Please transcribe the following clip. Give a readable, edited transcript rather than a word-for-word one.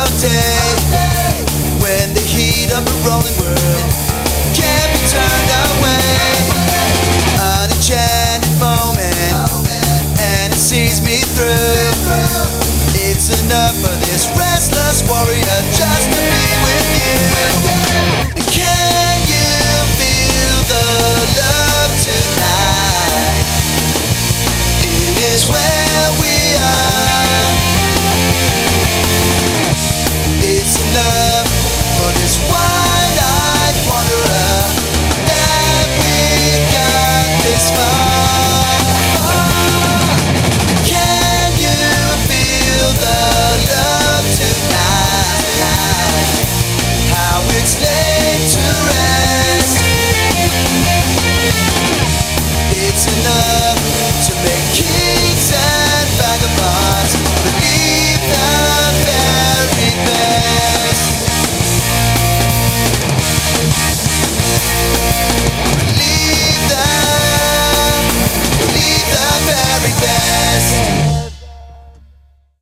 of day, when the heat of the rolling world can't be turned away. An enchanted moment, and it sees me through. It's enough for this restless warrior just to be with you. Can you feel the love tonight? It is where we are.